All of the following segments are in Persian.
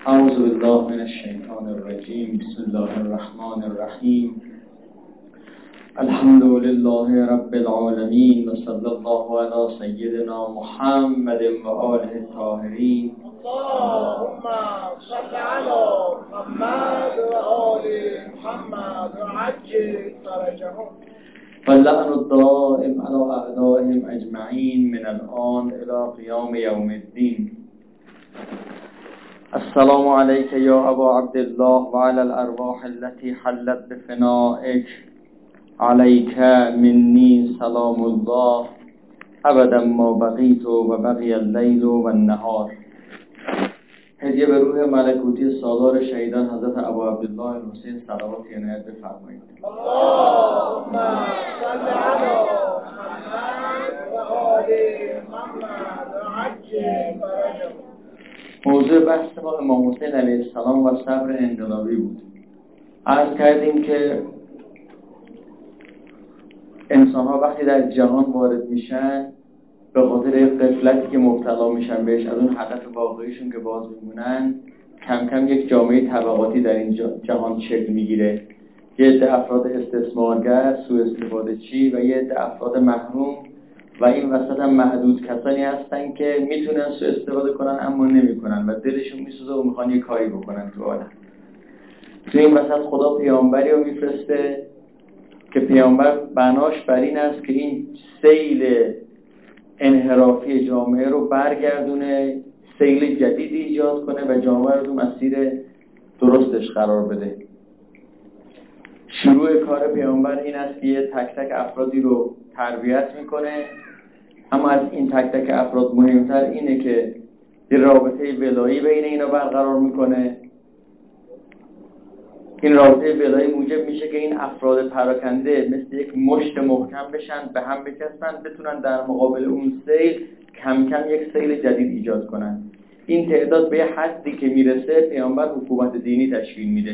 اعوذ بالله من الشیطان الرجیم. بسم الله الرحمن الرحیم. الحمد لله رب العالمین و صلی الله علی سیدنا محمد و آله الطاهرین. اللهم صل على محمد و آل محمد و عجل فرجهم. واللعن الدائم على اعدائهم اجمعین من الان الى قیام یوم الدین. السلام علیک یا ابا عبدالله و علی الارواح التي حلت بفنائک. علیک منی سلام الله ابدا ما بقیت و بقی اللیل و النهار. هدیه به روح ملکوتی سالار شهیدان حضرت ابا عبدالله الحسین صلوات عنایت بفرمایید. اللهم صل على محمد و آل محمد و عجل فرجهم. موضوع بحث ما امام حسین علیه السلام و صبر انقلابی بود. عرض کردیم که انسان ها وقتی در جهان وارد میشن به خاطر غفلتی که مبتلا میشن بهش از اون هدف واقعیشون که باز میمونن، کم کم یک جامعه طبقاتی در این جهان شکل میگیره. یه عده افراد استثمارگر، سوء استفاده چی و یه عده افراد محروم و این وسط هم محدود کسانی هستن که میتونن سوء استفاده کنن اما نمیکنن و دلشون میسوزه و میخوان یه کاری بکنن تو عالم. تو این وسط خدا پیامبری رو میفرسته که پیامبر بناش بر این است که این سیل انحرافی جامعه رو برگردونه، سیل جدیدی ایجاد کنه و جامعه رو تو مسیر درستش قرار بده. شروع کار پیامبر این است که یه تک تک افرادی رو تربیت میکنه، اما از این تک تک افراد مهمتر اینه که یه رابطه ولایی بین اینا برقرار میکنه. این رابطه ولایی موجب میشه که این افراد پراکنده مثل یک مشت محکم بشن، به هم بچسبن، بتونن در مقابل اون سیل کم کم یک سیل جدید ایجاد کنن. این تعداد به حدی که میرسه پیامبر حکومت دینی تشکیل میده.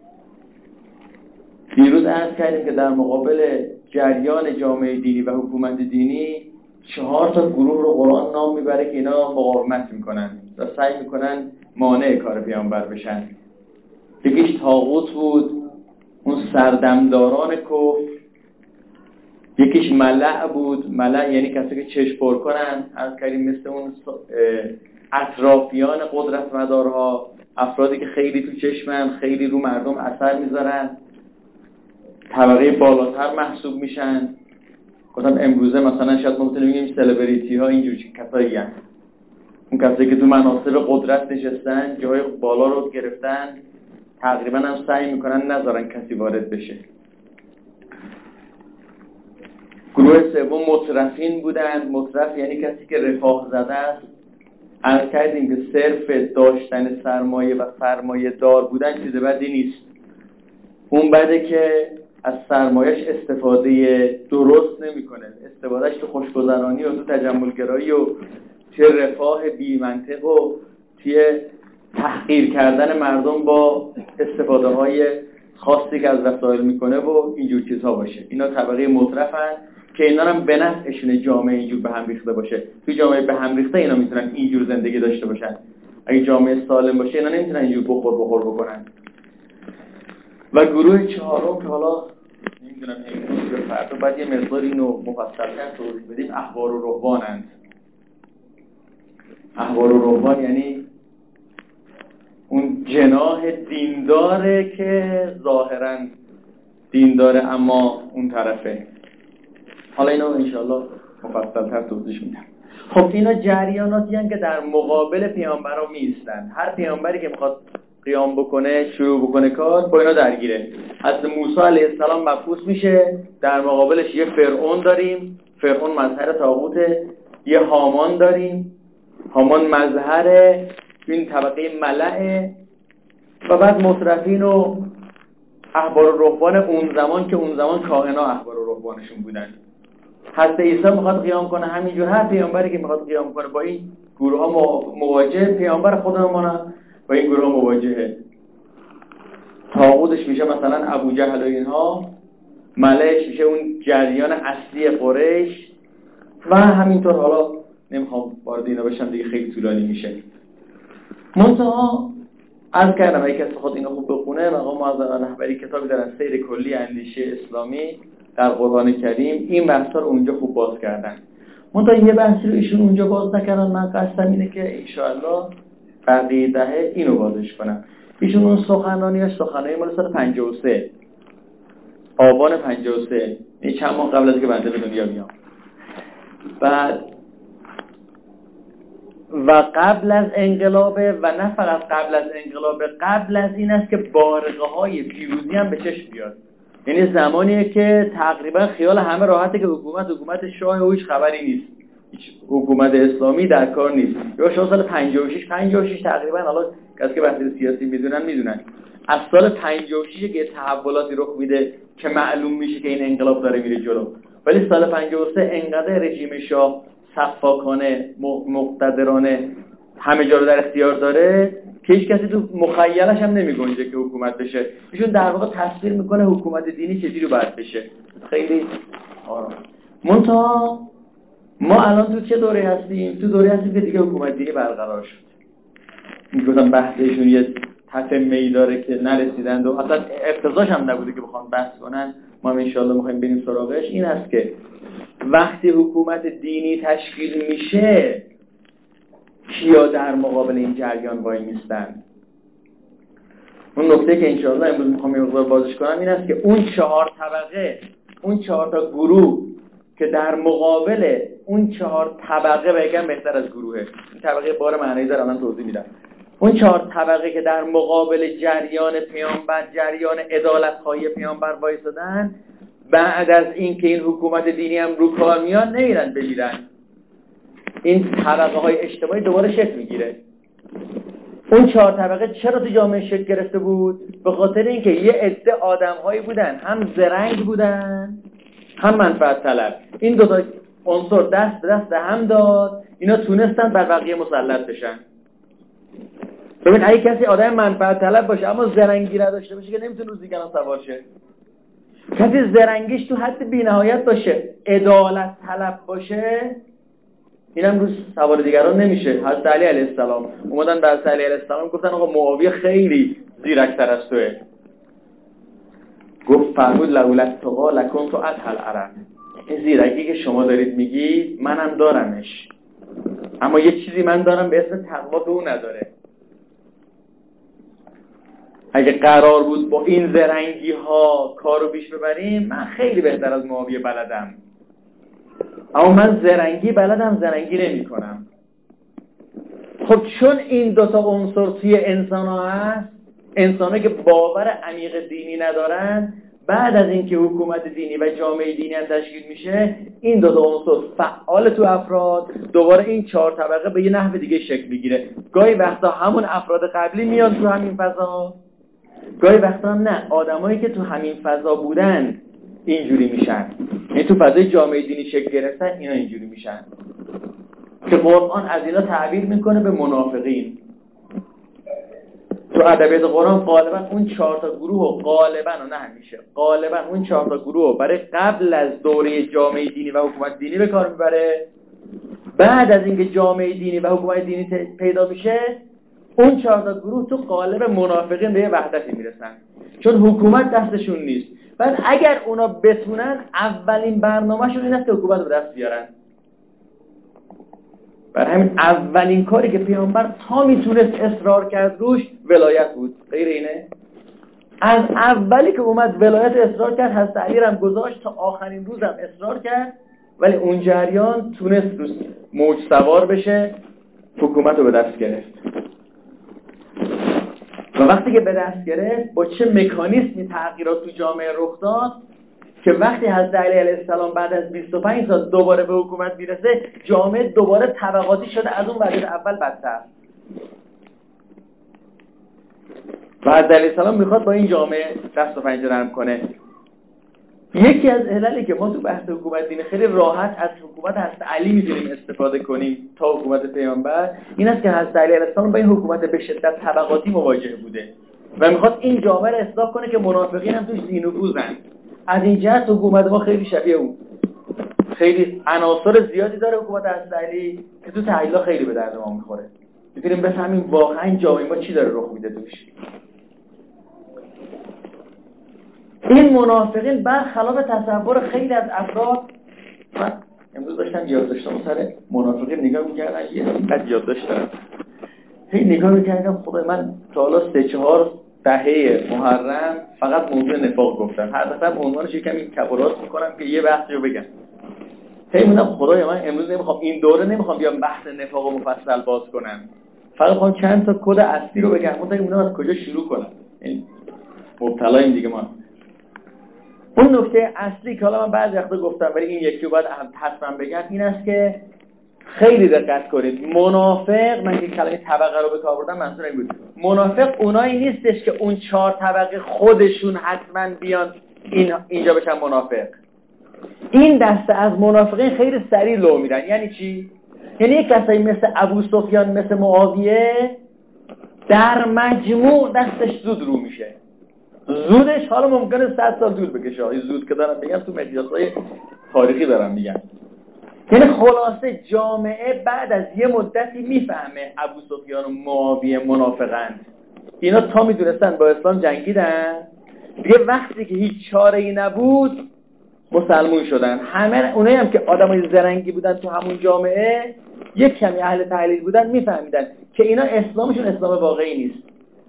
دیروز عرض کردیم که در مقابل جریان جامعه دینی و حکومت دینی 4 گروه رو قرآن نام میبره که اینا مقاومت میکنن و سعی میکنن مانع کار پیامبر بشن. یکیش طاغوت بود، اون سردمداران کفر. یکیش ملأ بود، ملأ یعنی کسی که چشم پر کنن، عرض کردیم مثل اون اطرافیان قدرتمدارها، افرادی که خیلی تو چشمن، خیلی رو مردم اثر میذارن، طبقه بالاتر محسوب میشن. گفتم امروزه مثلا شاید ما بتونیم بگیم سلبریتی ها اینجور کسایی هستن، اون کسایی که تو مناصب قدرت نشستن، جای بالا رو گرفتن، تقریبا هم سعی میکنن نذارن کسی وارد بشه. گروه سوم مترفین بودن. مترف یعنی کسی که رفاه زده است. عرض کردیم که صرف داشتن سرمایه و سرمایه دار بودن چیز بدی نیست. اون بده که از سرمایهش استفاده درست نمیکنه، استفادهش تو خوشگذرانی و تو تجملگرایی و توی رفاه بی منطق و توی تحقیر کردن مردم با استفاده های خاصی که از وسایل میکنه و اینجور چیزها باشه. اینا طبقه مترفن که اینا هم به نفعشون جامعه اینجور به هم ریخته باشه. توی جامعه به هم ریخته اینا میتونن اینجور زندگی داشته باشن. اگه جامعه سالم باشه اینا نمیتونن اینجور بخور بکنن. و گروه چهارم که حالا نمیدونم امروز به فردا باید یه مقدار اینو مفصل‌تر توضیح بدیم، احبار و رهبانند. احبار و رهبان یعنی اون جناح دینداره که ظاهراً دینداره اما اون طرفه. حالا اینو انشاءالله مفصل‌تر توضیح میدم. خب اینا جریاناتی هستند که در مقابل پیامبرا میستن. هر پیامبری که میخواد قیام بکنه، شروع بکنه کار، با اینا درگیره. حضرت موسی علیه السلام مبعوث میشه، در مقابلش یه فرعون داریم، فرعون مظهر طاغوته. یه هامان داریم، هامان مظهر این طبقه ملأ. و بعد مترفین و احبار و رهبان اون زمان که اون زمان کاهنا احبار و رهبانشون بودن. حضرت عیسی میخواد قیام کنه، همینجور هر پیامبری که میخواد قیام کنه با این گروه ها مواجه. پیامبر خودمون با این گروه مواجهه. طاغوتش میشه مثلا ابو جهل و اینها، ملأش میشه اون جریان اصلی قریش و همینطور. حالا نمیخوام وارد اینا بشم دیگه، خیلی طولانی میشه. منتها عرض کردم اگه کسی خود اینو خوب بخونه، مقام معظم رهبری کتابی دارن سیر کلی اندیشه اسلامی در قرآن کریم، این بحثا رو اونجا خوب باز کردن. منتها یه بحثی رو ایشون اونجا باز نکردن. من قصدم اینه که انشاءالله بقیه دهه اینو بازش کنم. ایشون اون سخنرانیش سخنرانی مال سال 53 آبان 53، این چند ماه قبل از که بنده به دنیا بیام. بعد و قبل از انقلاب و نه فقط قبل از انقلاب، قبل از این است که بارقه‌های پیروزی هم به چشم بیاد. یعنی زمانیه که تقریبا خیال همه راحته که حکومت شاه و هیچ خبری نیست، هیچ حکومت اسلامی در کار نیست. یا شاه سال 56 تقریبا، حالا کسی که بحث سیاسی میدونن از سال 56 که تحولاتی رخ میده که معلوم میشه که این انقلاب داره میره جلو. ولی سال 53 انقدر رژیم شاه سفاکانه مقتدرانه همه جا رو در اختیار داره که هیچ کسی تو مخیلش هم نمیگنجه که حکومت بشه. ایشون در واقع تصویر میکنه حکومت دینی چجوری باید بشه. خیلی آرام. منتها ما الان تو چه دوره هستیم؟ تو دوره هستیم که دیگه حکومت دینی برقرار شد. میگفتم بحثشون یه تتمه‌ای داره که نرسیدند و اصلا اقتضاش هم نبوده که بخوام بحث کنن. ما هم انشاءالله میخوایم بریم سراغش. این است که وقتی حکومت دینی تشکیل میشه، کیا در مقابل این جریان وای میستن؟ اون نکته که انشاءالله امروز میخوام یه مقدار بازش کنم این است که اون 4 طبقه، اون 4 تا گروه که در مقابل اون 4 طبقه، بگم بهتر از گروهه، این طبقه بار معنی داره، من توضیح میدم. اون 4 طبقه که در مقابل جریان پیامبر، جریان عدالت‌خواهی پیامبر وایسادن، بعد از این که این حکومت دینی هم رو کار میاد نمیرن بمیرن. این طبقه های اجتماعی دوباره شکل میگیره. اون 4 طبقه چرا تو جامعه شکل گرفته بود؟ به خاطر اینکه یه عده آدم‌هایی بودن، هم زرنگ بودن هم منفعت طلب. این دو تا عنصر دست به دست هم داد، اینا تونستن بر بقیه مسلط بشن. ببین اگه کسی آدم منفعت طلب باشه اما زرنگی نداشته باشه که نمیتونه روز دیگران سوار شه. کسی زرنگیش تو حد بی‌نهایت باشه، عدالت طلب باشه، اینم روز سوار دیگران نمیشه. حضرت علی علیه السلام اومدن به حضرت علی علیه السلام گفتن آقا معاویه خیلی زیرک‌تر از توئه. گفت فرمود لولا تقا لکنت اطهر العرب. این زیرکی که شما دارید میگید منم دارمش، اما یه چیزی من دارم به اسم تقوا که اون نداره. اگه قرار بود با این زرنگی ها کارو پیش ببریم، من خیلی بهتر از معاویه بلدم، اما من زرنگی بلدم، زرنگی نمی کنم. خب چون این دوتا عنصر توی انسان ها هست، انسان ها که باور عمیق دینی ندارن، بعد از اینکه حکومت دینی و جامعه دینی هم تشکیل میشه، این دوتا عنصر فعال تو افراد، دوباره این 4 طبقه به یه نحو دیگه شکل میگیره. گاهی وقتا همون افراد قبلی میان تو همین فضا، گاهی وقتا نه، آدمایی که تو همین فضا بودن اینجوری میشن. یعنی تو فضای جامعه دینی شکل گرفتن اینا اینجوری میشن که قرآن از اینا تعبیر میکنه به منافقین. تو ادبیات قرآن غالبا اون 4 تا گروه غالبا و نه همیشه، غالبا اون 4 تا گروه برای قبل از دوره جامعه دینی و حکومت دینی به کار میبره. بعد از اینکه جامعه دینی و حکومت دینی پیدا میشه، اون 4 تا گروه تو قالب منافقین به یه وحدتی میرسن، چون حکومت دستشون نیست. بعد اگر اونا بتونن، اولین برنامه‌شون این است که حکومت رو دست بیارن. برای همین اولین کاری که پیامبر تا میتونست اصرار کرد روش ولایت بود. غیر اینه، از اولی که اومد ولایت اصرار کرد، حضرت علی هم گذاشت تا آخرین روزم اصرار کرد، ولی اون جریان تونست روش موج سوار بشه، حکومت رو به دست گرفت. و وقتی که به دست گرفت، با چه مکانیزمی تغییرات تو جامعه رخ داد که وقتی حضرت علی علیه السلام بعد از 25 سال دوباره به حکومت میرسه، جامعه دوباره طبقاتی شده، از اون وضعیت اول بدتر. و حضرت علیه السلام میخواد با این جامعه دست و پنجه نرم کنه. یکی از عللی که ما تو بحث حکومت دینی خیلی راحت از حکومت حضرت علی میتونیم استفاده کنیم تا حکومت پیامبر، این است که حضرت علی علیه السلام با این حکومت به شدت طبقاتی مواجه بوده و میخواد این جامعه رو اصلاح کنه که منافقین هم توش ذی‌نفوذن. از این جهت حکومت ما خیلی شبیه اون، خیلی عناصر زیادی داره حکومت حضرت علی که تو تحلیل‌ها خیلی به درد ما میخوره. بتونیم بفهمیم واقعا جامعه ما چی داره رخ میده توش. این منافقین برخلاف تصور خیلی از افراد، من امروز داشتم یادداشتم سر منافقین نگاه می‌کردم، یه اینقدر یادداشت دارم، هی نگاه می‌کردم خدای من تا حالا 3-4 دهه محرم فقط موضوع نفاق گفتم، هر دفعه عنوانش کمی کبرات می‌کنم که یه بحثی رو بگم. هی موندم خدای من امروز نمیخوام این دوره نمیخوام بیام بحث نفاق و مفصل باز کنم، فقط میخوام چند تا کد اصلی رو بگم. موندم از کجا شروع کنم، این مبتلاییم دیگه ما. اون نکته اصلی که حالا من بعضی وقتا گفتم ولی این یکی رو باید حتما بگم این است که خیلی دقت کنید، منافق، من که کلمه طبقه رو به کار بردم منظور این بود، منافق اونایی نیستش که اون 4 طبقه خودشون حتما بیان اینجا بشن منافق. این دسته از منافقین خیلی سریع لو میرن. یعنی چی؟ یعنی یک کسایی مثل ابو سفیان، مثل معاویه، در مجموع دستش زود رو میشه. زودش حالا ممکنه 100 سال طول بکشه. این زود که دارم میگم تو مقیاس‌های تاریخی دارم میگم. یعنی خلاصه جامعه بعد از یه مدتی میفهمه ابو سفیان و معاویه منافقند. اینا تا میدونستن با اسلام جنگیدن، دیگه وقتی که هیچ چاره‌ای نبود مسلمون شدن. همه اونایی هم که آدمای زرنگی بودن تو همون جامعه، یک کمی اهل تحلیل بودن، میفهمیدن که اینا اسلامشون اسلام واقعی نیست.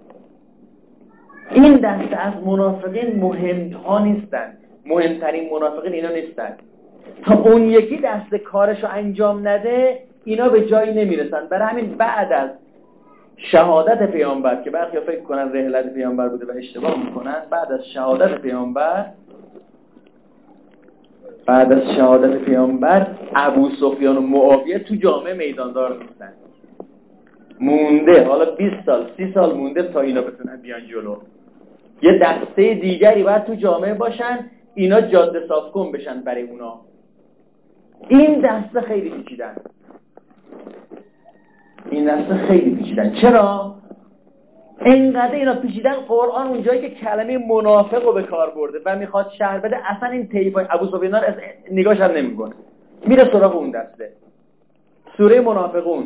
این دسته از منافقین مهم‌ها نیستن، مهمترین منافقین اینا نیستن. تا اون یکی دسته کارشو انجام نده اینا به جایی نمیرسن. برای همین بعد از شهادت پیامبر که برخی فکر کنن رحلت پیامبر بوده و اشتباه میکنن، بعد از شهادت پیامبر ابو سفیان و معاویه تو جامعه میداندار نیستن. مونده حالا 20 سال 30 سال مونده تا اینا بتونن بیان جلو. یه دسته دیگری باید تو جامعه باشن، اینا جاده صاف کن بشن برای اونا. این دسته خیلی پیچیدن. چرا؟ اینقدر اینا پیچیدن قرآن اونجایی که کلمه منافق رو به کار برده و میخواد شرح بده اصلا این طیفای ابو سفیان رو نگاهش هم نمیکنه، میره سراغ اون دسته. سوره منافقون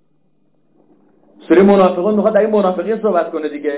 میخواد در این منافقین صحبت کنه دیگه.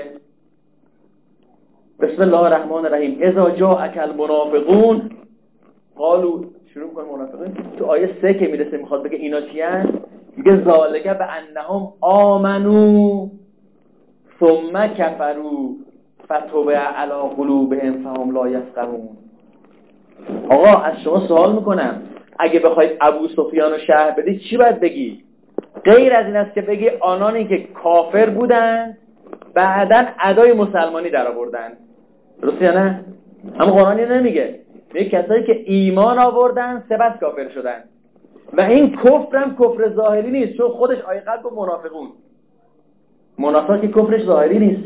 بسم الله الرحمن الرحیم اذا جاءک المنافقون قالوا، شروع میکنه منافقین. تو آیه 3 که میرسه میخواد بگه اینا چی هستن، میگه ذالک بانهم آمنوا ثم کفروا فتبع علی قلوبهم فهم لا یفقهون. آقا از شما سوال میکنم، اگه بخواید ابو سفیان رو شرح بدی چی باید بگی؟ غیر از این است که بگی آنانی که کافر بودن بعدن ادای مسلمانی در آوردن. درسته یا نه؟ اما قرآن نمیگه، میگه کسایی که ایمان آوردن سپس کافر شدن. و این کفر هم کفر ظاهری نیست، چون خودش آیه قبل گفت منافقون. منافق که کفرش ظاهری نیست.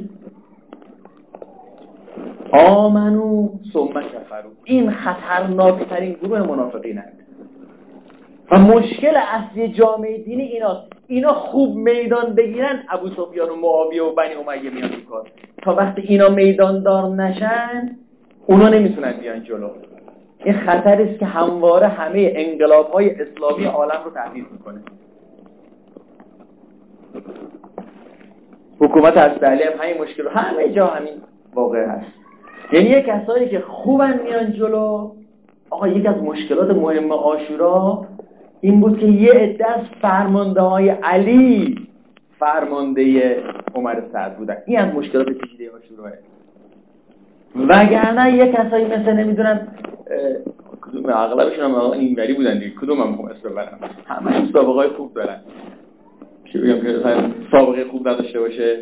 آمنو ثم کفروا، این خطرناکترین گروه منافقین هست. و مشکل اصلی جامعه دینی اینا خوب میدان بگیرن، ابو سفیان و معاویه و بنی امیه میان تو کار. تا وقتی اینا میدان دار نشن اونا نمیتونن بیان جلو. این خطری است که همواره همه انقلاب‌های اسلامی عالم رو تهدید میکنه. حکومت حضرت هم همین مشکل رو همه جا همین واقع هست. یعنی یک کسایی که خوبن میان جلو. آقا یک از مشکلات مهم عاشورا این بود که یه عده از فرمانده‌های علی فرمانده عمر سعد بودن. این از مشکلات پیچیده عاشورا. وگرنه یک کسایی مثل نمیدونم کدوم، اغلبشون هم اینوری بودن دیگه، کدوم هم خوب اسم ببرم، همه سابقه‌های خوب دارن. چی بگم که سابقه خوب نداشته باشه؟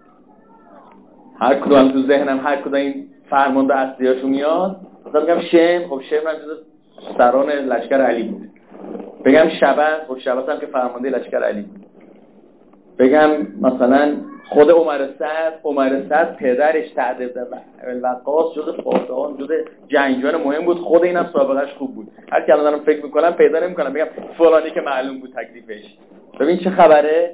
هر کدوم تو ذهنم هر کدوم این فرمانده اصلیاشو میاد. مثلا میگم شم، خب شم هم جز سران لشکر علی بود. بگم شبس، خب شبس هم که فرمانده لشکر علی بود. بگم مثلا خود عمر سعد پدرش سعد بن وقاص جز فاتحان، جز جنگجویان مهم بود. خود اینم سابقهش خوب بود. هر کی الان دارم فکر میکنم پیدا نمیکنم بگم فلانی که معلوم بود تکلیفش. ببین چه خبره.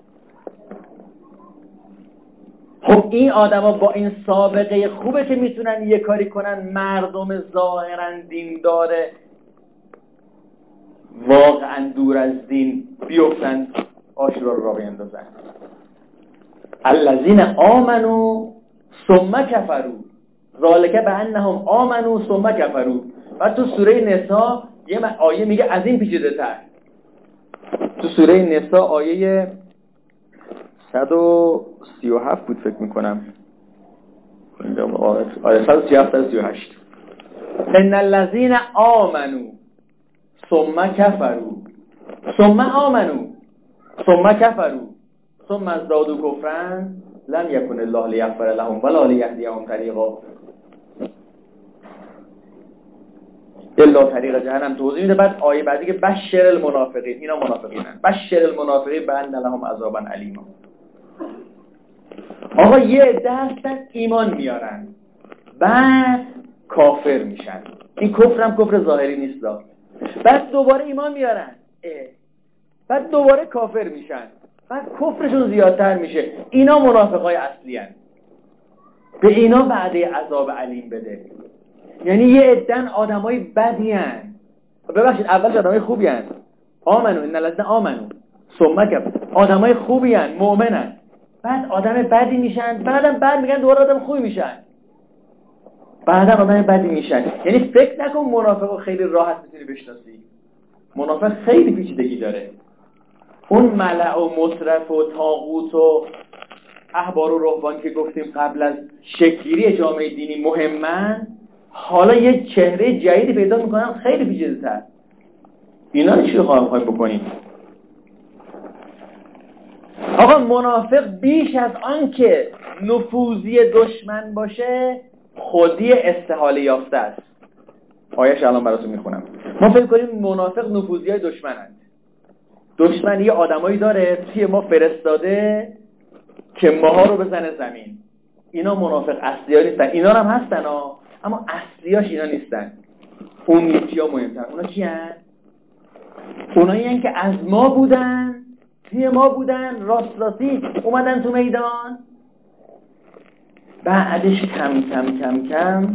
خب این آدما با این سابقه خوبه که میتونن یه کاری کنن مردم ظاهرا دیندار واقعا دور از دین بیفتن آشورا رو راه بیندازن. الذین آمنوا ثم کفروا ذالک بانهم آمنوا ثم کفروا. بعد تو سوره نساء یه آیه میگه از این پیچیده تر. تو سوره نساء آیه 137 بود فکر میکنم، آیه 137-138. ان الذین آمنوا ثم کفروا ثم آمنوا ثم کفروا ثم ازدادوا کفرا لم یکن الله لیغفر لهم ولا لیهدیهم طریقا الا طریق جهنم. توضیح میده. بعد آیه بعدی که بشر المنافقین، اینا منافقینن، بشر المنافقین بان لهم عذابا الیما. آقا یه عده هستن ایمان میارن بعد کافر میشن. این کفرم کفر ظاهری نیست. بعد دوباره ایمان میارن بعد دوباره کافر میشن، بعد کفرشون زیادتر میشه. اینا منافقای اصلی هن. به اینا وعده عذاب علیم بده. یعنی یه عدن آدمای بدی هن. ببخشید اولش آدمای خوبی هن. آمنو ان الذین آمنو ثم کفروا. آدمای خوبی هن، مؤمنن، بعد آدم بدی میشن، بعدم بعد میگن دوباره آدم خوبی میشن، بعدم آدم بدی میشن. یعنی فکر نکن منافقو خیلی راحت میتونی بشناسی. منافق خیلی پیچیدگی داره. اون ملع و مصرف و طاغوت و احبار و رهبان که گفتیم قبل از شکلگیری جامعه دینی مهمن، حالا یه چهره جدیدی پیدا میکنن خیلی پیچیده‌تر. اینا رو چی خواهیم بکنیم؟ آقا منافق بیش از آن که نفوذی دشمن باشه خودی استحاله یافته است. آیه‌اش الان براتون میخونم. ما فکر کنیم منافق نفوذی های دشمنند. دشمن یه آدمایی داره توی ما فرستاده که ماها رو بزنه زمین. اینا منافق اصلی ها نیستن. اینا هم هستن ها، اما اصلیاش اینا نیستن. اون یکی ها مهمتر. اونا چی هن؟ اونایی هن که از ما بودن، توی ما بودن، راستی اومدن تو میدان، بعدش کم کم کم کم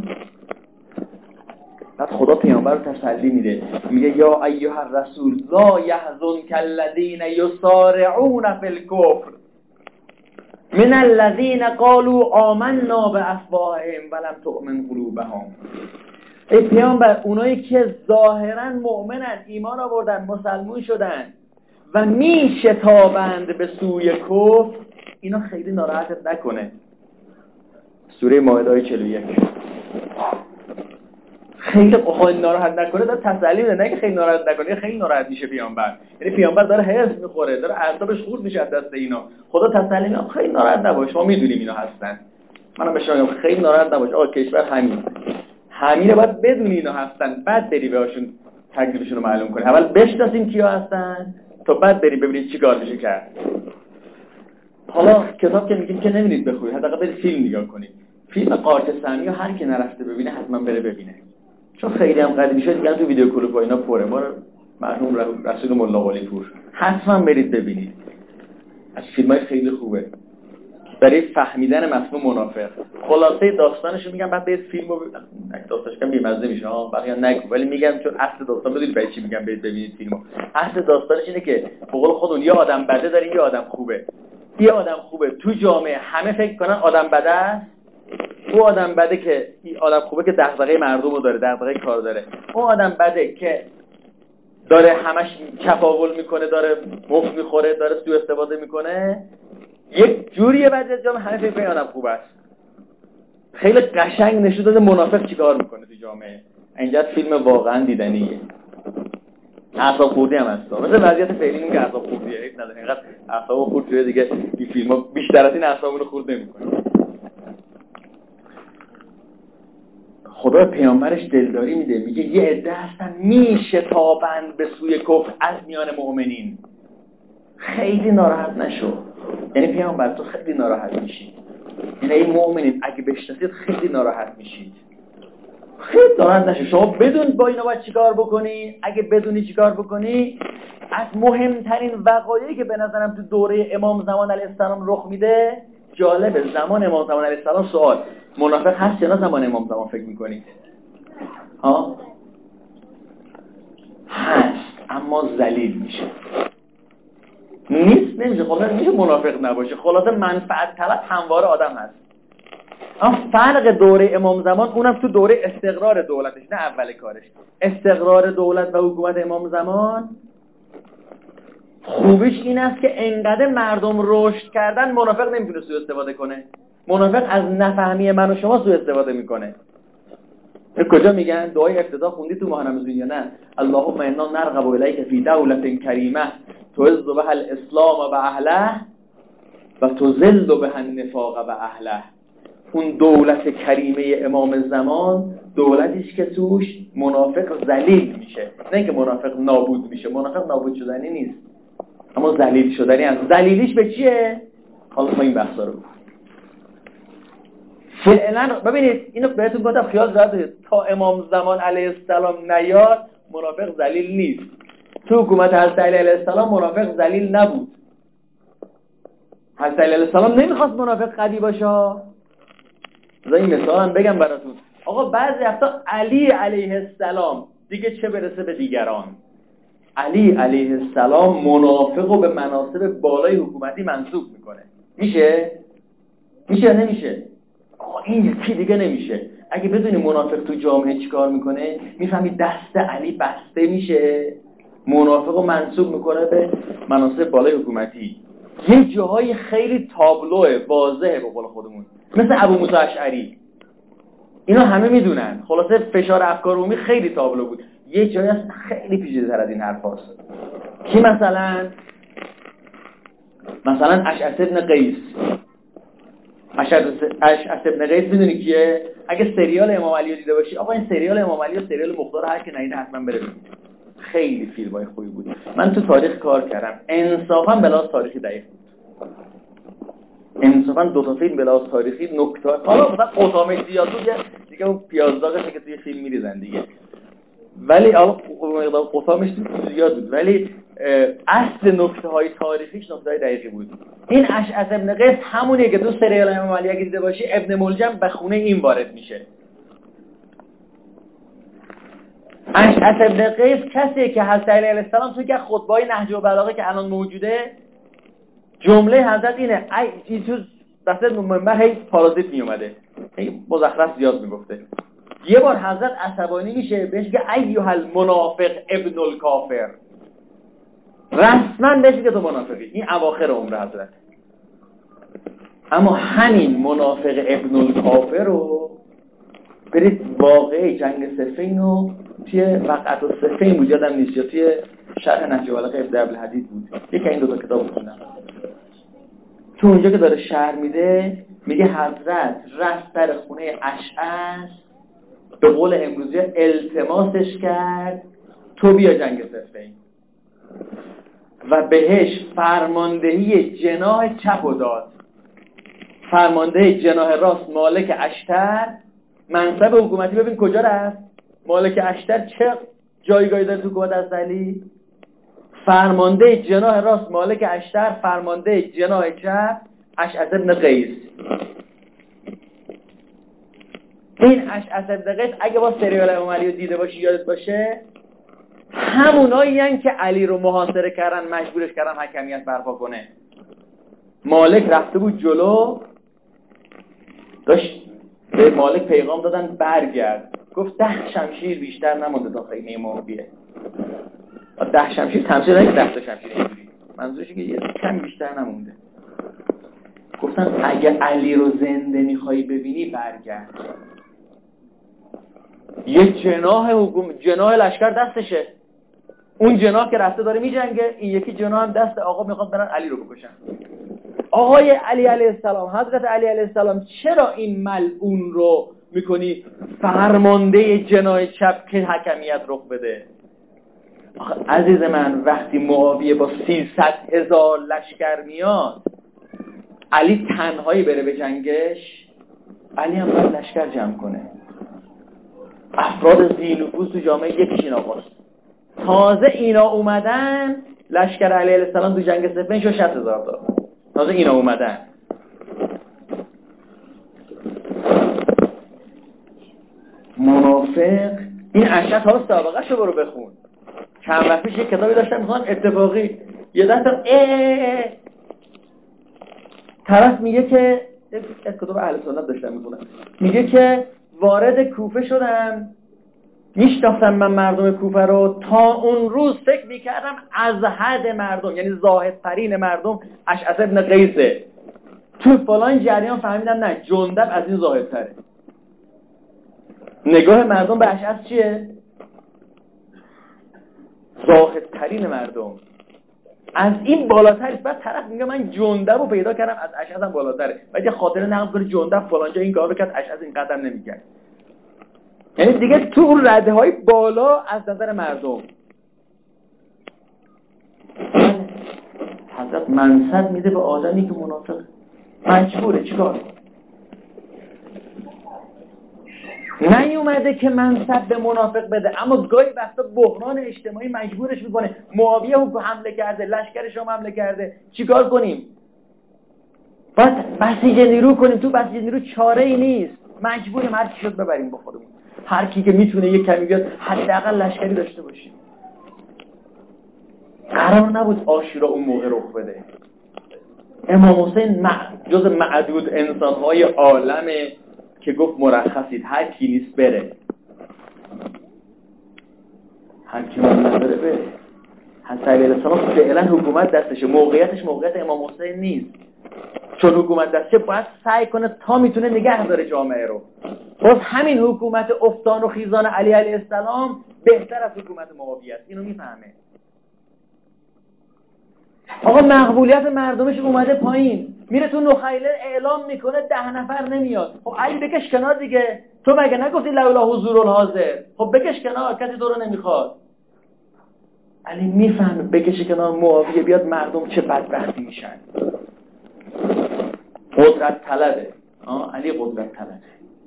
بعد خدا پیامبر رو تسلی میده، میگه یا ایها الرسول لا یحزنک الذین یسارعون فی الکفر من الذین قالوا آمنا بافواههم ولم تؤمن قلوبهم. ای پیامبر، اونایی که ظاهرا مؤمنن، ایمان آوردن، مسلمون شدن و میشتابند به سوی کفر، اینا خیلی ناراحتت نکنه. سوره مائده آیه 41. خیلی ناراحت نکنه، داره تسلی میده، نه که خیلی ناراحت نکنه. خیلی ناراحت میشه پیامبر. یعنی پیامبر داره حرص میخوره، داره اعصابش خورد میشه از دست اینا. خدا تسلی میده خیلی ناراحت نباش، ما میدونیم اینا هستن. منم بهش میگم خیلی ناراحت نباش. آقا کشور همینه باید بدونی اینا هستن، بعد بری بهشون تکلیفشون رو معلوم کنی. اول بشناسیم کیا هستن تا بعد بری ببینید چی کار میشه کرد. حالا کتاب که میگیم که نمیرید بخونید، حداقل برید فیلم نگاه کنید. فیلم قارچ سمی هر کی نرفته ببینه حتما بره ببینه، چون خیلی هم قدیمی شد دیگه. تو ویدیو کلیپ و اینا پره. ما مرحوم رسول ملا قلی پور حتما برید ببینید. از فیلمای خیلی خوبه برای فهمیدن مفهوم منافق. خلاصه داستانشو میگم، بعد برید فیلمو داستانش کم بی‌مزه میشه ها، بقیه نگو، ولی میگم چون اصل داستان بدونید برای چی میگم برید ببینید فیلمو. اصل داستانش اینه که به قول خودمون یه آدم بده داریم، یه آدم خوبه. یه آدم خوبه تو جامعه همه فکر کنن آدم بده است. اون آدم بده که آدم خوبه که دغدغه مردمو داره، دغدغه کار داره. اون آدم بده که داره همش چپاول میکنه، داره مفت میخوره، داره سوء استفاده میکنه. یک جوریه بعد از جامعه همه فکر کنن آدم خوب است. خیلی قشنگ نشون داده منافق چیکار میکنه تو جامعه. اینجا فیلم واقعا دیدنیه. اعصاب خوردی هم هست. مثل وضعیت فعلی که اعصاب خوردیه، هیچ نداره. اینقدر اعصاب خورد شده دیگه این فیلم‌ها بیشتر از این اعصابمون رو خورد نمی‌کنه. خدا پیامبرش دلداری میده، میگه یه عده هستن میشتابند به سوی کفر از میان مؤمنین. خیلی ناراحت نشو. یعنی پیامبر تو خیلی ناراحت میشی. یعنی این مؤمنین اگه بشناسید خیلی ناراحت میشید. خیلی ناراحت نشو. شما بدون با اینا باید چیکار بکنی؟ اگه بدونی چیکار بکنی، از مهمترین وقایعی که به نظرم تو دوره امام زمان علیه السلام رخ میده، جالبه. زمان امام زمان علیه السلام سوال منافق هست یا نه؟ زمان امام زمان فکر میکنید؟ ها؟ هست، اما ذلیل میشه. نیست، نمیشه. خلاصه نمیشه منافق نباشه. خلاصه منفعت طلب همواره آدم هست. اما فرق دوره امام زمان، اونم تو دوره استقرار دولتش، نه اول کارش. استقرار دولت و حکومت امام زمان خوبیش این است که انقدر مردم رشد کردن منافق نمیتونه سوء استفاده کنه. منافق از نفهمی من و شما سوء استفاده میکنه. کجا میگن دعای افتتاح خوندی تو ماه رمضان یا نه؟ اللهم انا نرغب الیک فی دولة کریمه تعز بها الاسلام و اهله و تذل بها النفاق و اهله. اون دولت کریمه امام زمان دولتیش که توش منافق ذلیل میشه، نه اینکه منافق نابود میشه. منافق نابود شدنی نیست، اما ذلیل شدنی هست. ذلیلیش به چیه؟ حالا ما این بحثا رو فعلا ببینید. اینو بهتون گفتم خیال راحت کنید. تا امام زمان علیه السلام نیاد منافق ذلیل نیست. تو حکومت حضرت علی علیه السلام منافق ذلیل نبود. حضرت علی علیه السلام نمیخواست منافق قوی باشه. این مثال هم بگم براتون. آقا بعضی وقتا علی علیه السلام دیگه چه برسه به دیگران، علی علیه السلام منافقو به مناصب بالای حکومتی منصوب میکنه. میشه یا نمیشه؟ آقا این یکی دیگه نمیشه. اگه بدونی منافق تو جامعه چیکار میکنه، میفهمی دست علی بسته میشه، منافقو منصوب میکنه به مناصب بالای حکومتی. یه جاهای خیلی تابلوه، واضحه به قول خودمون، مثل ابو موسی اشعری. اینا همه میدونن. خلاصه فشار افکار عمومی خیلی تابلو بود. یه جایی هست خیلی پیچیده‌تر از این حرفاست. کی مثلا اشعث ابن قیس. اشعث ابن قیس میدونی کیه؟ اگه سریال امام علی رو دیده باشی، آقا این سریال امام علی و سریال مختار هر که ندیده حتما بره ببینید. خیلی فیلمای خوبی بود. من تو تاریخ کار کردم. انصافا بلاس تاریخی دقیق بود. انصافا دو تا فیلم بلاس تاریخی نکته. حالا مثلا قطامه زیاد بود دیگه، اون پیازداغش که توی فیلم میریزن دیگه. ولی قطامش زیاد بود، ولی اصل نکته‌های تاریخیش نکته‌های دقیقی بود. این اشعث ابن قیس همونیه که تو سریال امام علی اگه دیده باشی ابن ملجم به خونه این وارد میشه. اشعث ابن قیس کسیه که حضرت علی علیه السلام توی که خطبه‌های نهج البلاغه که الان موجوده جمله حضرت اینه، ای تو دست منبر هی پارازیت می اومده، هی مزخرف زیاد میگفته. یه بار حضرت عصبانی میشه بهش که ایها المنافق ابن الکافر، رسما بهش که تو منافقی. این اواخر عمر حضرت. اما همین منافق ابن الکافر رو برید واقعی جنگ صفین رو توی وقعت الصفین بود یادم نیست، یا توی شرح نهج البلاغه ابن عبدالحدید بود، یکی این دو تا کتاب خوندم. تو اونجا که داره شرح میده میگه حضرت رفت در خونه اشعث، به قول امروزی التماسش کرد تو بیا جنگ صفین، و بهش فرماندهی جناح چپ رو داد. فرماندهی جناح راست مالک اشتر. منصب حکومتی ببین کجا رفت. مالک اشتر چه جایگاهی داره تو حکومت از علی؟ فرمانده جناح راست مالک اشتر، فرمانده جناح چپ اشعث ابن قیس. این اشعث ابن قیس اگه با سریال امام علی رو دیده باشی یادت باشه، همونایی هستن که علی رو محاصره کردن، مجبورش کردن حکمیت برپا کنه. مالک رفته بود جلو، داشت به مالک پیغام دادن برگرد، گفت 10 شمشیر بیشتر نمونده تا خیمه معاویه. 10 شمشیر تمثیل نگه 10 تا شمشیر اینجوری، منظورشه که یه کم بیشتر نمونده. گفتن اگه علی رو زنده میخوای ببینی برگرد. یه جناح لشکر دستشه، اون جناح که رفته داره میجنگه، این یکی جناح هم دست آقا میخواد برن علی رو بکشن. آقای علی علیه السلام، حضرت علی علیه السلام، چرا این ملعون رو میکنی فرمانده جناح چپ که حکمیت رخ بده؟ عزیز من وقتی معاویه با 300,000 لشکر میاد، علی تنهایی بره به جنگش، علی هم باید لشکر جمع کنه. افراد ذی‌نفوذ تو جامعه یکیشین آقاست. تازه اینا اومدن لشکر علی علیه السلام تو جنگ صفین شو 60,000 تا. تازه اینا اومدن. منافق این اشعث ها سابقه شو برو بخون. چند وقت پیش یک کتابی داشتم میخوان اتفاقی یه دست طرف میگه که از کتاب اهل سنت داشتم میخونم، میگه که وارد کوفه شدم، میشناختم من مردم کوفه رو، تا اون روز فکر میکردم از حد مردم، یعنی زاهدترین مردم اشعث ابن قیسه. تو فلان جریان فهمیدم نه، جندب از این زاهدتره. نگاه مردم به اشعث چیه؟ زاهدترین مردم. از این بالاتر. بعد طرف میگه من جندب رو پیدا کردم از اشعث هم بالاتره. بعد یه خاطره نقل کنه جندب فلانجا این کارو کرد، اشعث این قدم نمیکرد. یعنی دیگه تو اون رده‌های بالا از نظر مردم. حضرت منصب میده به آدمی که منافق مجبوره چیکار؟ نیومده که منصب به منافق بده، اما گاهی وقتا بحران اجتماعی مجبورش میکنه. معاویه حمله کرده، لشکرش هم حمله کرده، چیکار کنیم؟ باید بسیج نیرو کنیم. تو بسیج نیرو چاره ای نیست، مجبوریم هر کی شد ببریم با خودمون. هر کی که میتونه یک کمی بیاد حداقل لشکری داشته باشیم. قرار نبود عاشورا اون موقع رخ بده. امام حسین جز معدود انسان‌های عالمه که گفت مرخصید، هر کی نیست بره، هر کی نداره بره. حضرت علی علیه السلام فعلا حکومت دستشه، موقعیتش موقعیت امام حسین نیست. چون حکومت دستشه باید سعی کنه تا میتونه نگه داره جامعه رو. باز همین حکومت افتان و خیزان علی علیه السلام بهتر از حکومت معاویه است. اینو میفهمه. آقا مقبولیت مردمش اومده پایین، میره تو نخیله اعلام میکنه 10 نفر نمیاد. خب علی بکش کنار دیگه، تو مگه نگفتی لولا حضور الحاضر؟ خب بکش کنار، کسی تو رو نمیخواد. علی میفهمه بکشه کنار معاویه بیاد، مردم چه بدبختی میشن. قدرت طلبه. علی قدرت طلبه.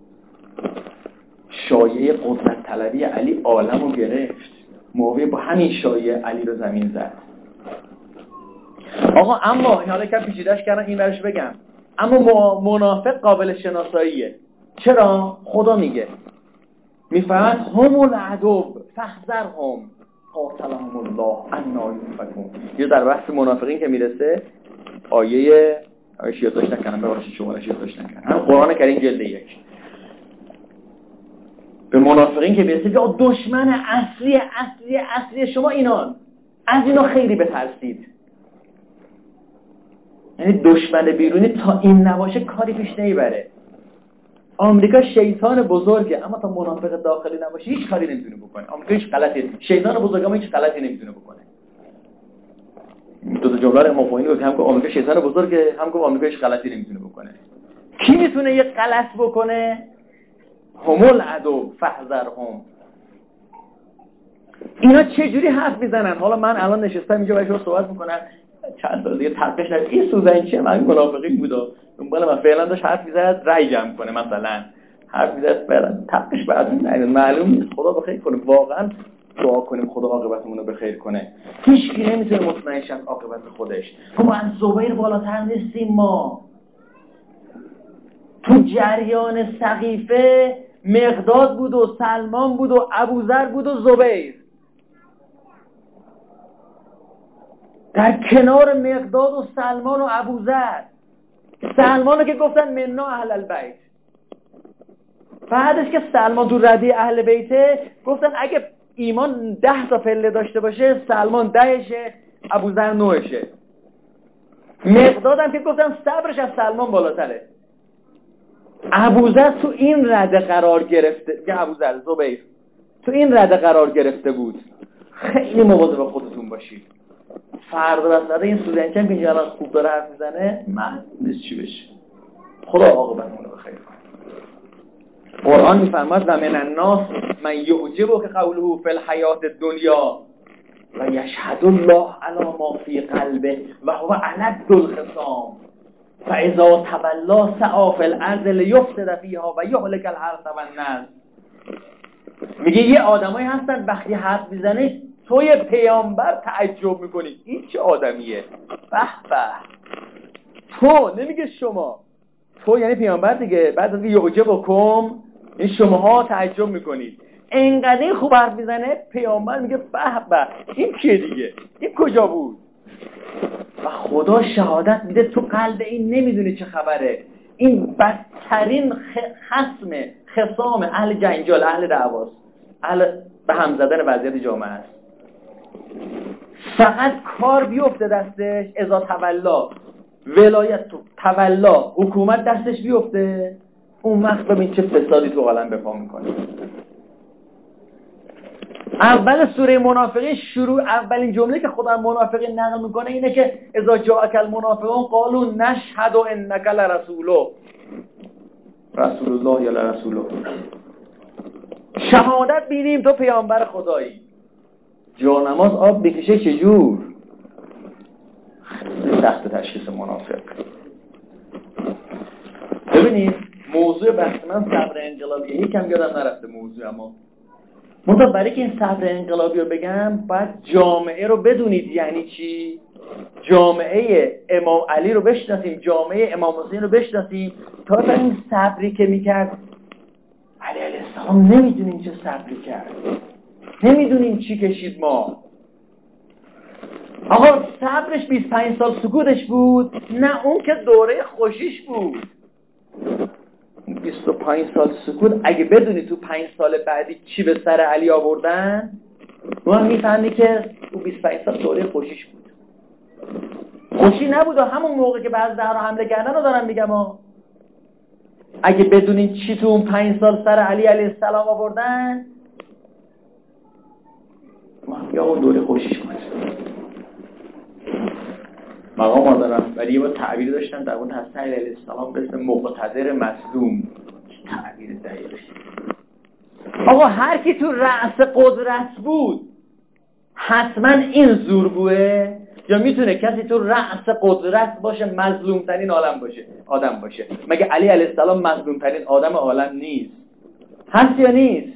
شایعه قدرت طلبی علی عالمو گرفت. معاویه با همین شایعه علی رو زمین زد. آقا اما حالا که پیچیده‌اش کردم این ورش بگم، اما منافق قابل شناساییه. چرا؟ خدا میگه میفرماد هم العدو فاحذرهم قاتلهم الله انا یؤفکون. یه در بحث منافقین که میرسه آیه یادداشت نکنم، ببخشید شما یادداشت نکنم، هم قرآن کریم جلد 1 به منافقین که میرسه که دشمن اصلی شما اینان، از اینا خیلی بترسید. یعنی دشمن بیرونی تا این نباشه کاری پیش نمیبره. آمریکا شیطان بزرگه، اما تا منافق داخلی نباشه هیچ کاری نمیتونه بکنه. آمریکا هیچ غلطی، شیطان بزرگ اما هیچ غلطی نمیتونه بکنه. دو تا جمله رو امام خمینی گفت، هم که آمریکا شیطان بزرگه، هم که آمریکا هیچ غلطی نمیتونه بکنه. کی میتونه یه غلط بکنه؟ هم العدو فاحذرهم. اینا چه جوری حرف میزنن؟ حالا من الان نشستم اینجا باهاش صحبت میکنم، چند سال دیگه تقش نشه این سوزنچه من منافقین بود، دنبال من فعلا داشت حرف میزد رای جمع کنه، مثلا حرف میزد فعلا تقش بعد معلوم نیست. خدا بخیر کنه، واقعا دعا کنیم خدا عاقبتمون رو بخیر کنه. هیچ کی نمیتونه مطمئن شه عاقبت خودش. ما از زبیر بالاتر نیستیم. ما تو جریان سقیفه مقداد بود و سلمان بود و ابوذر بود و زبیر. در کنار مقداد و سلمان و ابوذر، سلمانو که گفتن منا اهل البیت، بعدش که سلمان تو ردی اهل بیته گفتن اگه ایمان 10 تا پله داشته باشه سلمان 10شه، ابوذر 9شه. مقداد هم که گفتن صبرش از سلمان بالاتره. ابوذر تو این رده قرار گرفته، که ابوذر زبیر تو این رده قرار گرفته بود. خیلی مواظب خودتون باشید. فردا وسط این سوزنچه که اینجا الان خوب داره حرف میزنه من نیست چی بشه. خدا عاقبتمون رو بخیر کنه. قرآن میفرماد و من الناس من یعجبک قوله فی الحیات الدنیا و یشهد الله علی ما فی قلبه و هو الد الخصام فاذا تولى سعى فی الارض لیفسد فیها و یهلک الحرث والنسل. میگه یه آدمایی هستن وقتی حرف میزنه توی پیامبر تعجب میکنی این چه آدمیه، به به. تو نمیگه شما، تو یعنی پیامبر دیگه. بعد از یعجبکم این شماها تعجب میکنید. انقدر خوب حرف میزنه پیامبر میگه به به این کیه دیگه، این کجا بود. و خدا شهادت میده تو قلب این نمیدونی چه خبره. این بدترین خصام اهل جنجال، اهل دعواست، اهل به هم زدن وضعیت جامعه است. فقط کار بیفته دستش، اذا تولا، ولایت تو تولا، حکومت دستش بیفته، اون وقت ببین چه فسادی تو عالم به پا میکنه. اول سوره منافقین شروع، اولین جمله که خدا منافقین نقل میکنه اینه که اذا جاءک المنافقون قالوا نشهد انک لرسول الله یا لرسول. شهادت میدیم تو پیامبر خدایی. جانماز آب بکشه چجور؟ خیلی سخت تشخیص منافق. ببینید موضوع بحث من صبر انقلابیه، یکم یادم نرفته موضوع، اما منطقه برای که این صبر انقلابی رو بگم باید جامعه رو بدونید یعنی چی. جامعه امام علی رو بشناسیم، جامعه امام حسین رو بشناسیم تا این صبری که میکرد علی علیه السلام نمیدونیم چه صبری کرد، نمیدونیم چی کشید. ما آقا صبرش 25 سال سکوتش بود؟ نه، اون که دوره خوشیش بود. 25 سال سکوت اگه بدونی تو 5 سال بعدی چی به سر علی آوردن، ما میفهمی که تو 25 سال دوره خوشیش بود. خوشی نبود و همون موقع که بعض دهرها حمله کردن رو دارم میگم اگه بدونین چی تو اون 5 سال سر علی علیه السلام آوردن، یا اون دوره خوشیش بود. مقام آدارم ولی یه با تعبیر داشتن در اون حسن علیه السلام به اسم مقتدر مظلوم. تعبیر دقیقش آقا هر کی تو رأس قدرت بود حتما این زورگوه، یا میتونه کسی تو رأس قدرت باشه مظلوم ترین آدم باشه؟ مگه علی علیه السلام مظلوم ترین آدم عالم نیست؟ هست یا نیست؟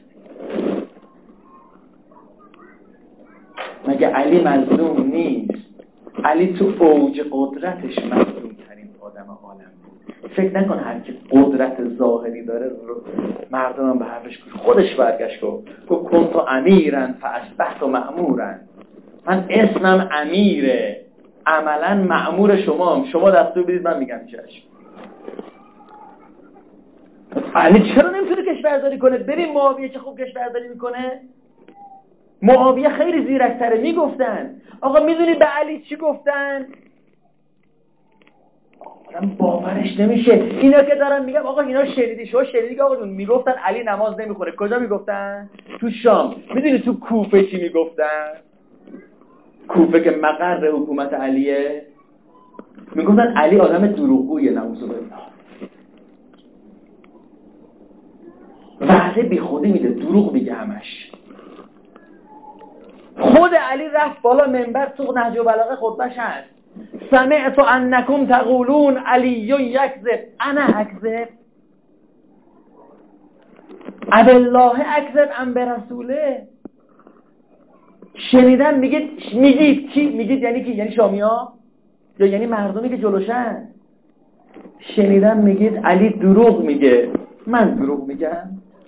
مگه علی مظلوم نیست؟ علی تو اوج قدرتش مظلوم ترین آدم عالم بود. فکر نکن هر کی قدرت ظاهری داره مردم هم به حرفش خودش برگشت گفت کنت امیرا فاصبحت مأمورا. من اسمم امیره، عملا مأمور شما دستور بدید من میگم چشم. علی چرا نمیتونه کشورداری کنه؟ بریم معاویه چه خوب کشورداری میکنه. معاویه خیلی زیرک‌تره. میگفتن آقا میدونی به علی چی گفتن؟ آدم باورش نمیشه. اینا که دارن میگم آقا اینا شنیدی که آقا جون میگفتن علی نماز نمیخوره. کجا میگفتن؟ تو شام. میدونی تو کوفه چی میگفتن؟ کوفه که مقر حکومت علیه، میگفتن علی آدم دروغگویه، نعوذ بالله. وعده بی خودی میده، دروغ میگه همش. خود علی رفت بالا منبر تو نهج البلاغه خطبه‌ش هست سمعت انکم تقولون علی یکذب انا اکذب ابالله اکذب ام برسوله. شنیدم میگید کی؟ میگید یعنی کی؟ یعنی شامیا یا یعنی مردمی که جلوشن؟ شنیدم میگید علی دروغ میگه. من دروغ میگم؟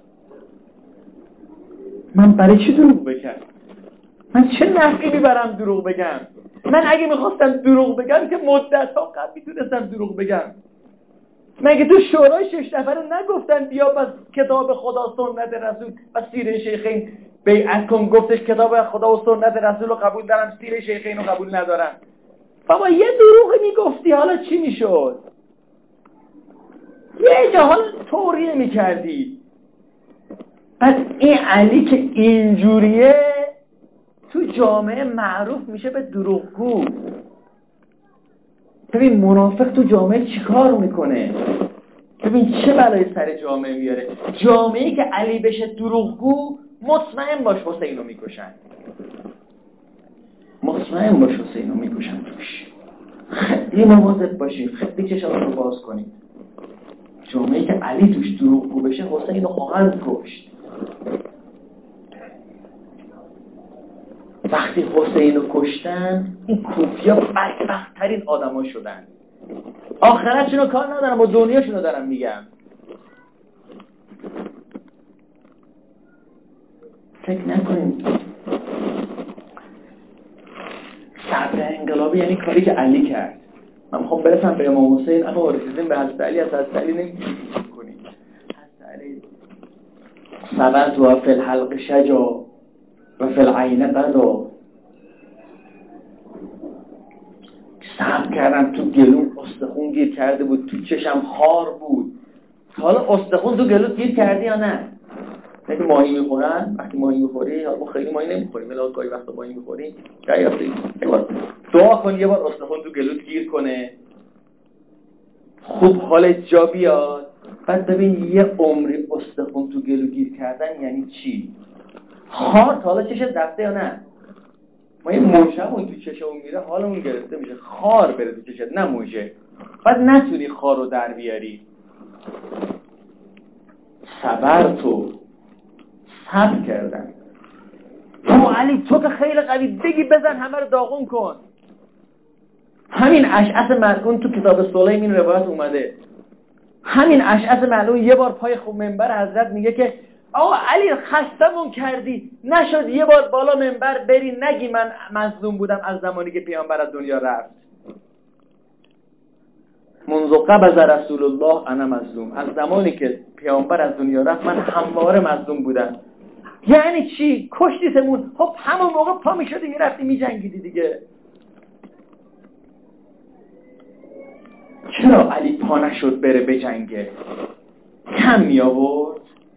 من برای چی دروغ بگم؟ من چه نفعی میبرم دروغ بگم؟ من اگه میخواستم دروغ بگم که مدت‌ها قبل میتونستم دروغ بگم. مگه تو شورای 6 نفره نگفتن بیا پس کتاب خدا سنت رسول و سیره شیخین بیعت کن؟ گفتش کتاب خدا و سنت رسول رو قبول دارم، سیره شیخین رو قبول ندارم. بابا یه دروغی میگفتی حالا چی میشد؟ یه جا حالا توریه میکردی. پس این علی که اینجوریه تو جامعه معروف میشه به دروغگو. ببین منافق تو جامعه چیکار میکنه؟ ببین چه بلایی سر جامعه میاره. جامعه‌ای که علی بشه دروغگو، مطمئن باش حسینو میکشن. مطمئن باش حسینو میکشن توش. خیلی مواظب باشید، خیلی چشاتون رو باز کنید. جامعه‌ای که علی توش دروغگو بشه حسینو خواهند کشت. وقتی حسین رو کشتن این کوفیا بدبخت‌ترین آدما شدن. آخرتشون رو کار ندارم و دنیاشون رو دارم میگم. فکر نکنیم صبر انقلابی یعنی کاری که علی کرد. من میخوام برسم به امام حسین، اما رسیدیم به حضرت علی، از حضرت علی نمیتونیم کنیم. حضرت علی صبرت و فی الحلق شجا و فی العین قضا، صبر کردم، تو گلوم استخون گیر کرده بود، تو چشم خار بود. حالا استخون تو گلوت گیر کردی یا نه؟ نه که ماهی میخورن، وقتی ماهی میخوری، حالا ما خیلی ماهی نمیخوریم ولی گاهی وقتا ماهی میخوریم، یه بار دعا کن یه بار استخون تو گلوت گیر کنه، خوب حالت جا بیاد. بعد ببین یه عمری استخون تو گلو گیر کردن یعنی چی؟ خار تا حالا چشت رفته یا نه؟ ما یه موشمون تو چشمون میره حالمون گرفته میشه، خار بره تو چشت، نه موشه. بعد نتونی خار رو در بیاری. صبر کردن. تو علی تو که خیلی قوی، بگی بزن همه رو داغون کن. همین اشعث ملعون تو کتاب صلح این روایت اومده. همین اشعث ملعون یه بار پای منبر حضرت میگه که آقا علی خستمون کردی، نشد یه بار بالا منبر بری نگی من مظلوم بودم از زمانی که پیامبر از دنیا رفت. منذ قبض رسول الله انا مظلوم، از زمانی که پیامبر از دنیا رفت من همواره مظلوم بودم. یعنی چی؟ کشتیتمون. خب همون موقع پا میشدی میرفتی میجنگیدی دیگه. چرا علی پا نشد بره بجنگه؟ کم می آورد.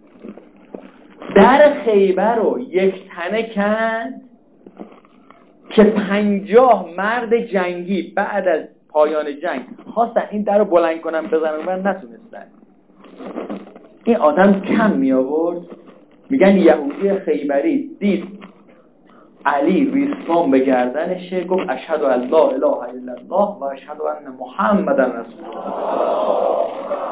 در خیبر رو یک تنه کند که 50 مرد جنگی بعد از پایان جنگ خواستن این در رو بلند کنن بزنن و نتونستن. این آدم کم می آورد. میگن یهودی خیبری دید علی ریسمان به گردنشه، گفت اشهد ان لا اله الا الله و اشهد ان محمد رسول الله.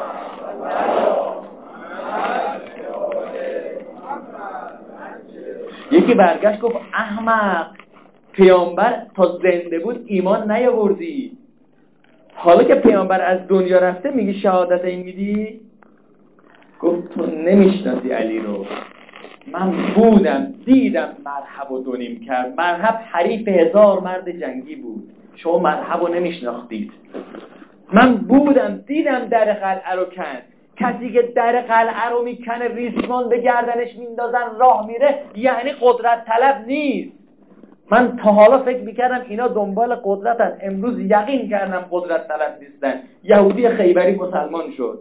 یکی برگشت گفت احمق، پیامبر تا زنده بود ایمان نیاوردی، حالا که پیامبر از دنیا رفته میگی شهادت این میدی؟ گفت تو نمیشناسی علی رو. من بودم دیدم مرحب و دونیم کرد. مرحب حریف 1000 مرد جنگی بود، شما مرحب رو نمیشناختید. من بودم دیدم در قلعه رو کند. کسی که در قلعه رو میکنه ریسمان به گردنش میندازن راه میره یعنی قدرت طلب نیست. من تا حالا فکر میکردم اینا دنبال قدرتن، امروز یقین کردم قدرت طلب نیستن. یهودی خیبری مسلمان شد.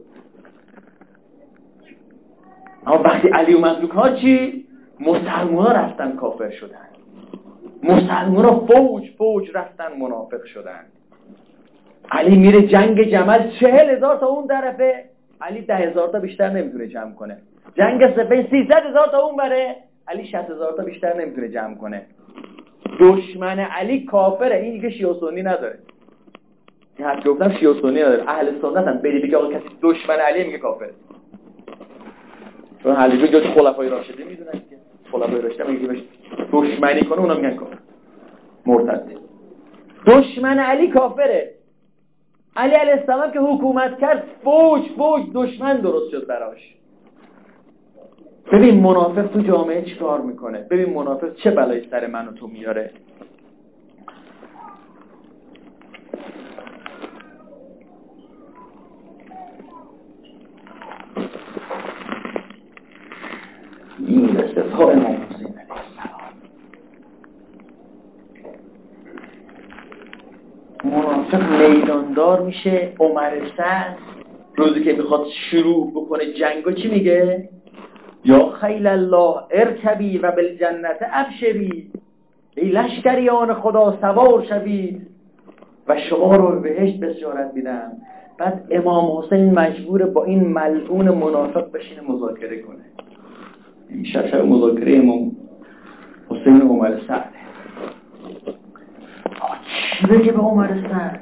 اما وقتی علی اومد رو کار چی؟ مسلمان ها رفتن کافر شدن، مسلمان ها فوج رفتن منافق شدن. علی میره جنگ جمل، 40,000 تا اون طرفه، علی 10,000 تا بیشتر نمیتونه جمع کنه. جنگ سفین 300,000 تا اون بره، علی 60,000 تا بیشتر نمیتونه جمع کنه. دشمن علی کافره. این دیگه شیعه و سنی نداره. این حد گفتم شیعه و سنی نداره. اهل سنت هم بری بگه آقا کسی دشمن علی میگه کافره. چون حلیفه جز خلفای راشدین میدونن که خلفای راشدین میگه بهش دشمنی کنه اونا میگن کافر، مرتد. دشمن علی کافره. علی علیه السلام که حکومت کرد فوج دشمن درست شد براش. ببین منافق تو جامعه چیکار میکنه، ببین منافق چه بلایی سر من و تو میاره. میرسه تا امام حسین علیه السلام. منافق میداندار میشه. عمر سعد روزی که میخواد شروع بکنه جنگو چی میگه؟ یا خیل الله ارکبی و بالجنت ابشری، ای لشکریان خدا سوار شوید و شما رو به بهشت بشارت میدم. بعد امام حسین مجبور با این ملعون منافق بشینه مذاکره کنه. این شب مذاکره امام حسین و عمر سعد. چی بگه به عمر سعد؟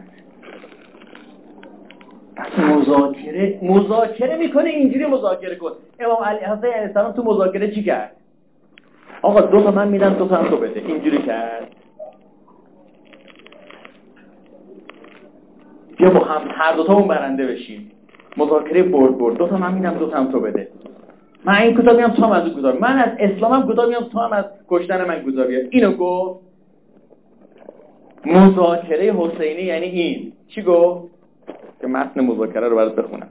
مذاکره میکنه، اینجوری مذاکره کن. امام علی حسین علیه السلام تو مذاکره چی کرد؟ آقا 2 تا من میدم 2 تا هم تو بده. اینجوری کرد. بیا با هم هر 2 تامون برنده بشیم. مذاکره برد 2 تا من میدم 2 تا هم تو بده. من این کوتاه میام تو هم از اون کوتاه. من از اسلامم کوتاه میام تو هم از کشتن من کوتاه بیا. اینو گفت. مذاکره حسینی یعنی این. چی گفت؟ که متن مذاکره رو برات بخونم.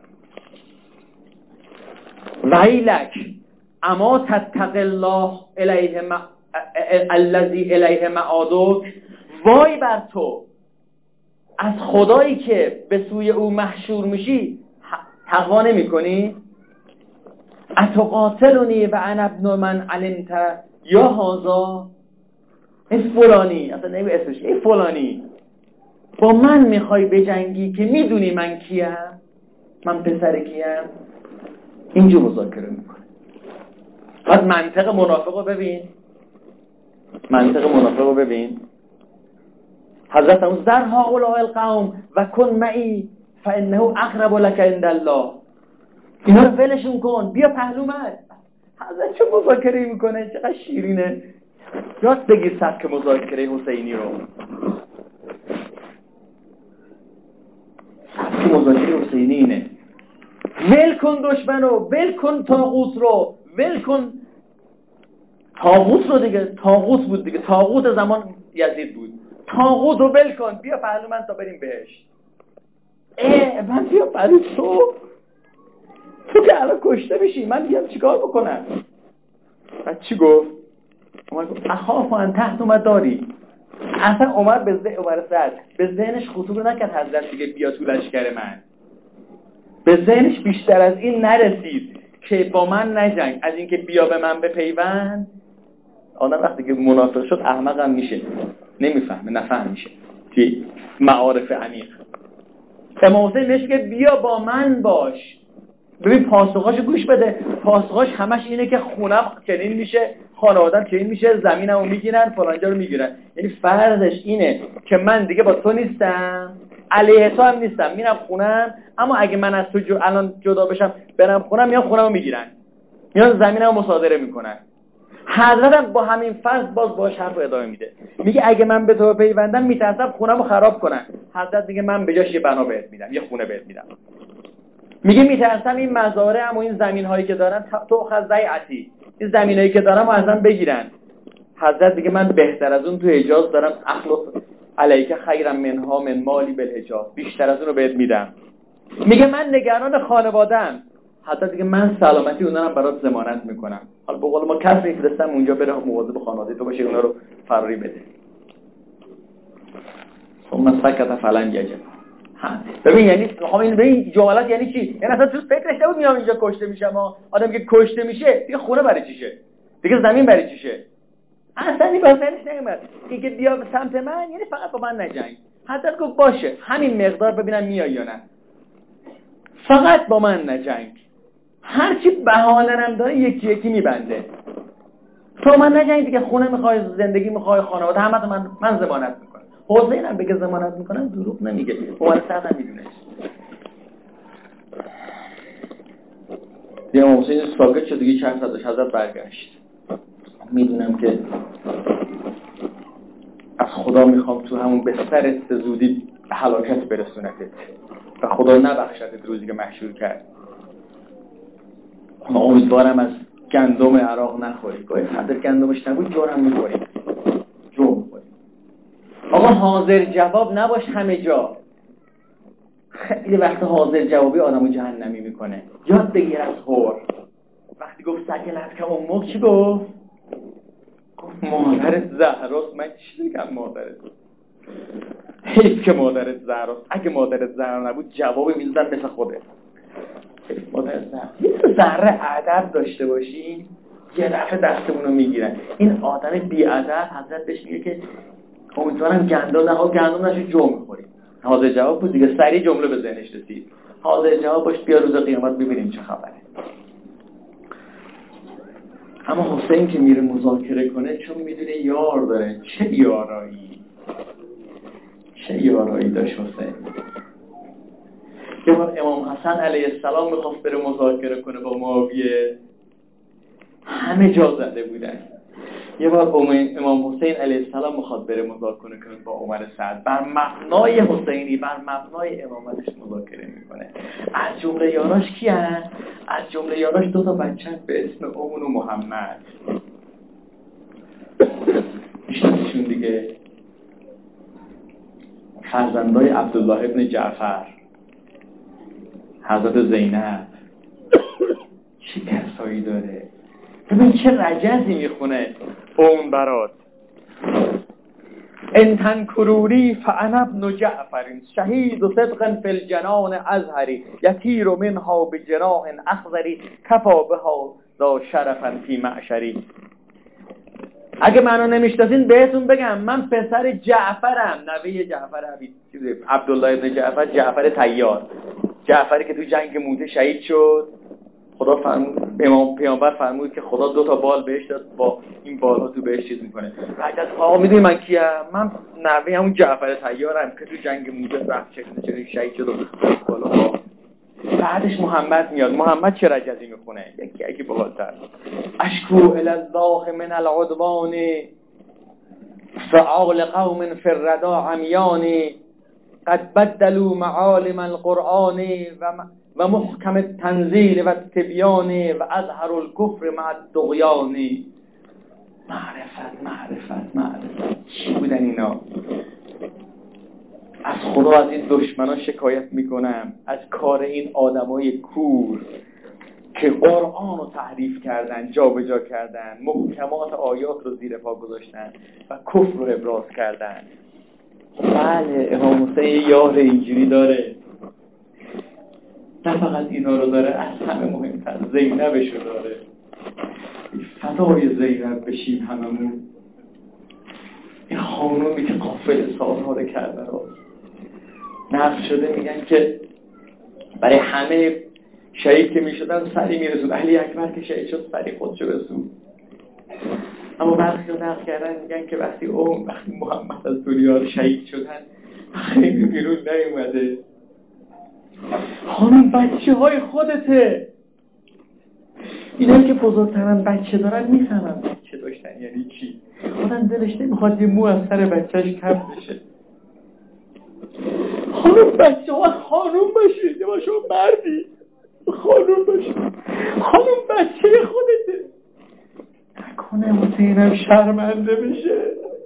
ویلک اما تتق الله الیه الذی الیه معادک، وای بر تو از خدایی که به سوی او محشور میشی تقوا نمی کنی؟ اتقاتلونی و انا ابن من علمت یا هازا، این فلانی، اصلا نمی اسمش، این فلانی با من میخوای بجنگی که میدونی من کیم، من پسر کیم؟ اینجور مذاکره میکنه. بعد منطق منافق رو ببین، منطق منافق رو ببین. حضرت اون در هؤلاء القوم و کن معی فانه اقرب لك عند الله، اینا رو ولشون کن، بیا پهلو من. حضرت چه مذاکره میکنه، چقدر شیرینه. یاد بگیر سبک مذاکره حسینی رو. سبک مذاکره حسینی اینه: ول کن دشمن رو، ول کن طاغوت رو، ول کن طاغوت رو دیگه. طاغوت بود دیگه، طاغوت زمان یزید بود. طاغوت رو ول کن، بیا پهلو من تا بریم بهش. من بیا پهلو تو که الان کشته میشی، من بیام چیکار بکنم؟ بعد چی گفت؟ عمر گفت اخاف ان تحت داری. اصلا عمر به ذهنش خطور نکرد حضرت دیگه بیا تو لشکر من. به ذهنش بیشتر از این نرسید که با من نجنگ، از اینکه بیا به من بپیوند. آدم وقتی که منافق شد احمق هم میشه، نمیفهمه، نفهم میشه که معارف عمیق. امام حسین بهش که بیا با من باش. ببین پاسخاشو گوش بده. پاسخاش همش اینه که خونم چنین میشه، خانوادم چنین میشه، زمینمو میگیرن، فلانجا رو میگیرن. یعنی فرضش اینه که من دیگه با تو نیستم، علیه تو هم نیستم، میرم خونم، اما اگه من از تو الان جدا بشم برم خونم، میان خونمو میگیرن، میان زمینمو مصادره میکنن. حضرتم با همین فرض باش حرف ادامه میده. میگه اگه من به تو پیوندم میترسم خونمو خراب کنن. حضرت میگه من به جاش یه بنا بهت میدم، یه خونه بهت میدم. میگه میترسم این مزارع و این زمین‌هایی که دارن تو خزیعتی، این زمینایی که دارم رو ازم بگیرن. حضرت میگه من بهتر از اون تو حجاز دارم، اخلص علیک خیرا منها من مالی بالحجاز، بیشتر از اون رو بهت میدم. میگه من نگران خانواده‌ام. حضرت میگه من سلامتی اونا رو برات ضمانت میکنم. حالا به قول ما کسی میفرستم اونجا بره مواظب خانواده تو باشه، اونا رو فراری بده. ثم سکت فلن یجب. ببین یعنی ببین جملات یعنی چی؟ یعنی اصلا تو فکرش نبود میام اینجا کشته میشم. آدم که کشته میشه دیگه خونه برای چیشه؟ دیگه زمین برای چیشه؟ اصلا این بحثش نمیاد. اینکه بیا به سمت من یعنی فقط با من نجنگ. حضرت گفت باشه همین مقدار ببینم میای یا نه، فقط با من نجنگ. هرچی بهانه‌ام داره یکی یکی میبنده. تو من نجنگ دیگه، خونه میخوای، زندگی میخوای، خانواده همه من ضمانت میکنم. حسین هم بگه ضمانت میکنم دروغ نمیگه، عمر سعد هم میدونه. امام حسین ساکت شد دیگه، چند ساعت حضرت برگشت. میدونم که از خدا میخوام تو همون بستر زودی به هلاکت برسونتت و خدا نبخشتت روزی که محشور کرد. ما امیدوارم از گندم عراق نخوری. گاهی خاطر گندمش نبود جورم میخوری، جو میخوری. آقا حاضر جواب نباش همه جا. خیلی وقت حاضر جوابی آدمو جهنمی میکنه. یاد بگیر از هور. وقتی گفت سکنت که امک چی گفت؟ گفت مادرت زهراست. من چی بگم مادرت؟ حیف که مادرت زهراست. اگه مادرت زهرا نبود جوابی میدادن مثل خودت. مادرت زهرا. یه ذره ادب داشته باشی یه دفعه دستمون رو میگیرن. این آدم بی ادب حضرت بهش میگه که امیدوارم گندم نشو جو میخوری. حاضر جواب بود دیگه، سریع جمله به ذهنش رسید. حاضر جواب باش، بیا روز قیامت ببینیم چه خبره. اما حسین که میره مذاکره کنه چون میدونه یار داره. چه یارایی داشت حسین. یه بار امام حسن علیه السلام میخواست بره مذاکره کنه با معاویه، همه جا زده بودن. یه بار امام حسین علیه السلام میخواد بره مذاکره کنه با عمر سعد، بر مبنای حسینی، بر مبنای امامتش مذاکره میکنه. از جمله یاراش کی هست؟ از جمله یاراش 2 بچه به اسم امون و محمد. میشناسیشون دیگه؟ فرزندای عبدالله ابن جعفر، حضرت زینب، چه کسایی داره. ببین چه رجزی میخونه اون برات. ان تنکروری فانا ابن جعفر شهید و صدق فی الجنان ازهری یطیر منها بجراح اخضری کفا بها ذا شرفا فی معشری. اگه منو نمیشناسین بهتون بگم من پسر جعفرم، نوه جعفر عبدالله ابن جعفر، جعفر طیار، جعفری که تو جنگ موته شهید شد. خدا فرمود، امام پیامبر فرمود که خدا 2 بال بهش داد، با این بالها تو بهش چیز میکنه. بعد آقا میدونی من کیم؟ من نوه همون جعفر طیارم که تو جنگ موته رفت چه شهید شد و بالا. بعدش محمد میاد. محمد چه رجزی میخونه؟ یکی باحال‌تر. اشکو الی الله من العدوان فعال قوم فی الردى عمیان قد بدلوا معالم القرآن و محکم التنزیل و التبیان و اظهر الکفر مع الطغیان. معرفت چی بودن اینا؟ از خدا از این دشمنان شکایت میکنم، از کار این آدمای کور که قرآن رو تحریف کردن، جابجا کردن، محکمات آیات رو زیر پا گذاشتن و کفر رو ابراز کردن. بله امام حسین یار اینجوری داره، نه فقط اینا رو داره، از همه مهمتر زینبش رو داره. فدای زینب بشیم هممون. این خانومی که قافل سالها کرده رو نقل شده، میگن که برای همه شهید که میشدن سری میرسون. علی اکبر که شهید شد سری خودشو رسون. اما وقتی رو نقل کردن میگن که وقتی محمد از دنیا شهید شدن خیلی بیرون نیومده. خانم بچه های خودته. اینا که بزرگترن بچه دارن میفهمن بچه داشتن یعنی چی. آدم دلش نمیخواد یه مو از سر بچهش کم بشه. خانم بچه ها خانم باشید، یا شما مردی خانم باشید. خانم بچه خودته. نکنه حسینم شرمنده بشه.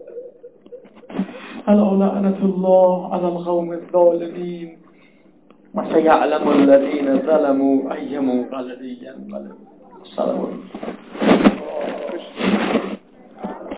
الا لعنت الله علی القوم الظالمین و سیعلم الذین ظلموا ای منقلب ینقلب. سلام.